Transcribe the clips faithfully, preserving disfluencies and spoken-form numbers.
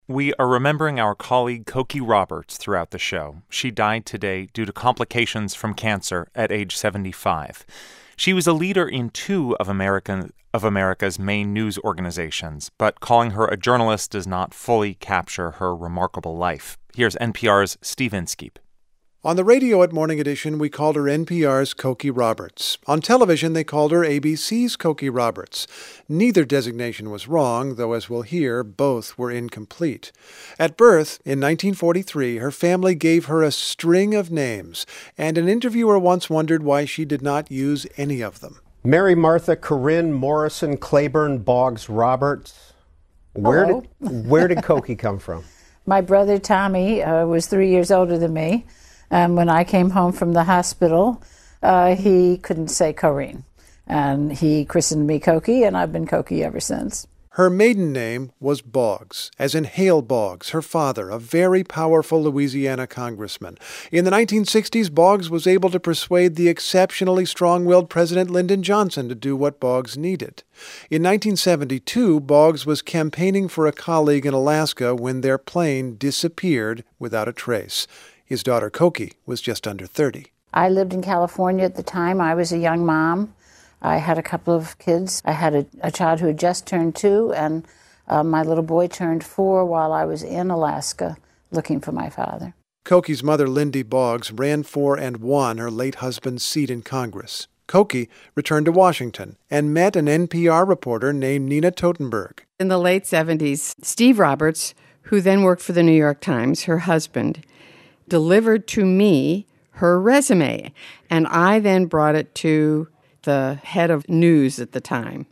We are remembering our colleague Cokie Roberts throughout the show. She died today due to complications from cancer at age seventy-five. She was a leader in two of American, of America's main news organizations, but calling her a journalist does not fully capture her remarkable life. Here's N P R's Steve Inskeep. On the radio at Morning Edition, we called her N P R's Cokie Roberts. On television, they called her A B C's Cokie Roberts. Neither designation was wrong, though as we'll hear, both were incomplete. At birth, in nineteen forty-three, her family gave her a string of names, and an interviewer once wondered why she did not use any of them. Mary Martha Corinne Morrison Claiborne Boggs Roberts. Where Hello. did where did Cokie come from? My brother Tommy uh, was three years older than me. And when I came home from the hospital, uh, he couldn't say Corinne. And he christened me Cokie, and I've been Cokie ever since. Her maiden name was Boggs, as in Hale Boggs, her father, a very powerful Louisiana congressman. In the nineteen sixties, Boggs was able to persuade the exceptionally strong-willed President Lyndon Johnson to do what Boggs needed. In nineteen seventy-two, Boggs was campaigning for a colleague in Alaska when their plane disappeared without a trace. His daughter Cokie was just under thirty. I lived in California at the time. I was a young mom. I had a couple of kids. I had a, a child who had just turned two, and uh, my little boy turned four while I was in Alaska looking for my father. Cokie's mother, Lindy Boggs, ran for and won her late husband's seat in Congress. Cokie returned to Washington and met an N P R reporter named Nina Totenberg. In the late seventies, Steve Roberts, who then worked for the New York Times, her husband, delivered to me her resume, and I then brought it to the head of news at the time.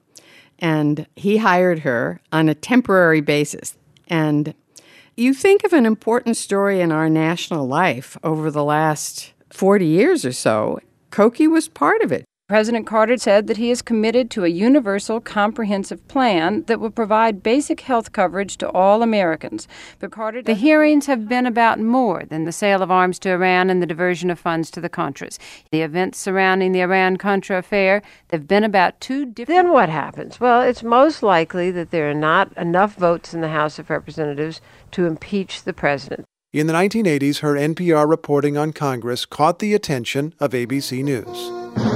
And he hired her on a temporary basis. And you think of an important story in our national life over the last forty years or so, Cokie was part of it. President Carter said that he is committed to a universal, comprehensive plan that will provide basic health coverage to all Americans. But Carter, the hearings have been about more than the sale of arms to Iran and the diversion of funds to the Contras. The events surrounding the Iran-Contra affair, they've been about two different... Then what happens? Well, it's most likely that there are not enough votes in the House of Representatives to impeach the president. In the nineteen eighties, her N P R reporting on Congress caught the attention of A B C News.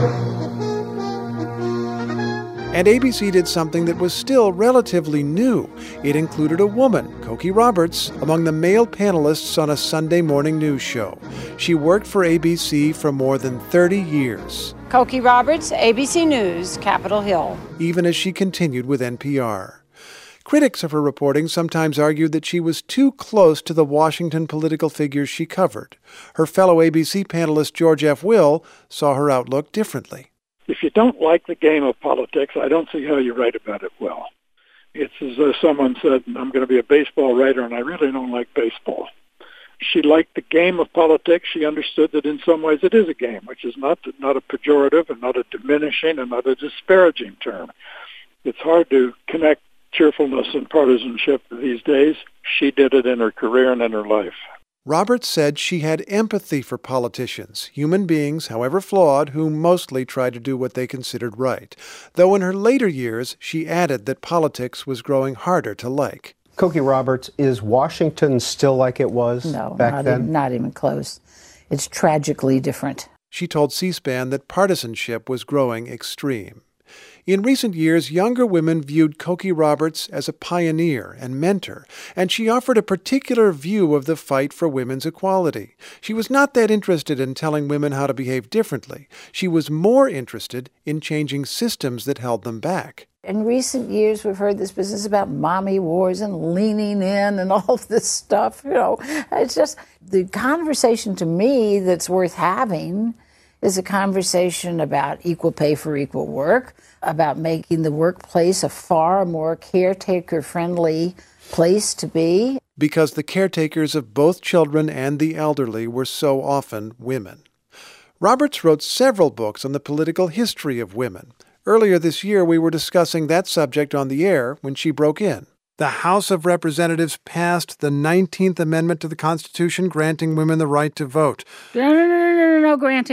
And A B C did something that was still relatively new. It included a woman, Cokie Roberts, among the male panelists on a Sunday morning news show. She worked for A B C for more than thirty years. Cokie Roberts, A B C News, Capitol Hill. Even as she continued with N P R. Critics of her reporting sometimes argued that she was too close to the Washington political figures she covered. Her fellow A B C panelist George F. Will saw her outlook differently. If you don't like the game of politics, I don't see how you write about it well. It's as though someone said, I'm going to be a baseball writer, and I really don't like baseball. She liked the game of politics. She understood that in some ways it is a game, which is not, not a pejorative and not a diminishing and not a disparaging term. It's hard to connect cheerfulness and partisanship these days. She did it in her career and in her life. Roberts said she had empathy for politicians, human beings, however flawed, who mostly tried to do what they considered right. Though in her later years, she added that politics was growing harder to like. Cokie Roberts, is Washington still like it was no, back not then? Even, not even close. It's tragically different. She told C-SPAN that partisanship was growing extreme. In recent years, younger women viewed Cokie Roberts as a pioneer and mentor, and she offered a particular view of the fight for women's equality. She was not that interested in telling women how to behave differently. She was more interested in changing systems that held them back. In recent years, we've heard this business about mommy wars and leaning in and all of this stuff. You know, it's just the conversation to me that's worth having is a conversation about equal pay for equal work, about making the workplace a far more caretaker-friendly place to be. Because the caretakers of both children and the elderly were so often women. Roberts wrote several books on the political history of women. Earlier this year, we were discussing that subject on the air when she broke in. The House of Representatives passed the nineteenth Amendment to the Constitution, granting women the right to vote. No, no, no, no, no, no granting.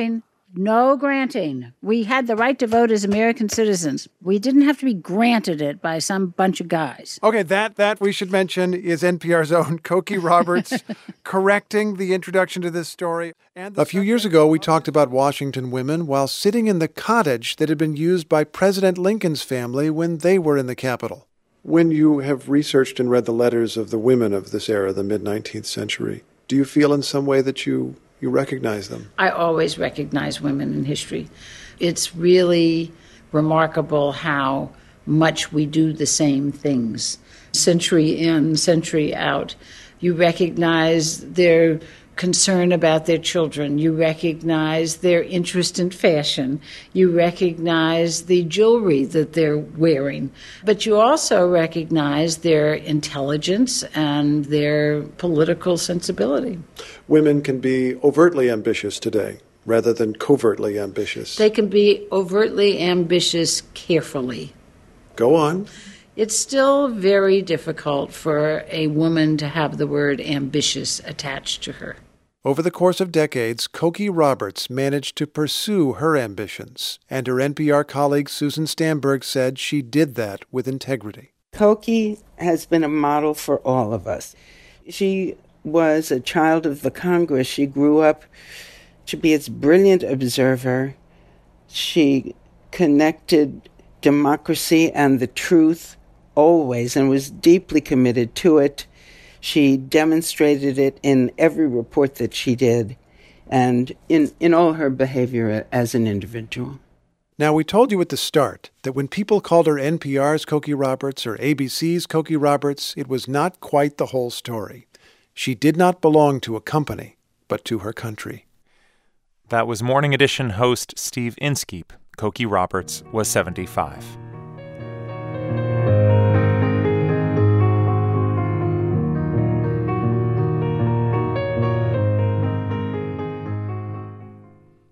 No granting. We had the right to vote as American citizens. We didn't have to be granted it by some bunch of guys. Okay, that that we should mention is N P R's own Cokie Roberts correcting the introduction to this story. And a few years ago, we talked about Washington women while sitting in the cottage that had been used by President Lincoln's family when they were in the Capitol. When you have researched and read the letters of the women of this era, the mid-nineteenth century, do you feel in some way that you You recognize them? I always recognize women in history. It's really remarkable how much we do the same things. Century in, century out. You recognize their concern about their children. You recognize their interest in fashion. You recognize the jewelry that they're wearing. But you also recognize their intelligence and their political sensibility. Women can be overtly ambitious today rather than covertly ambitious. They can be overtly ambitious carefully. Go on. It's still very difficult for a woman to have the word ambitious attached to her. Over the course of decades, Cokie Roberts managed to pursue her ambitions, and her N P R colleague Susan Stamberg said she did that with integrity. Cokie has been a model for all of us. She was a child of the Congress. She grew up to be its brilliant observer. She connected democracy and the truth always and was deeply committed to it. She demonstrated it in every report that she did and in, in all her behavior as an individual. Now, we told you at the start that when people called her N P R's Cokie Roberts or A B C's Cokie Roberts, it was not quite the whole story. She did not belong to a company, but to her country. That was Morning Edition host Steve Inskeep. Cokie Roberts was seventy-five.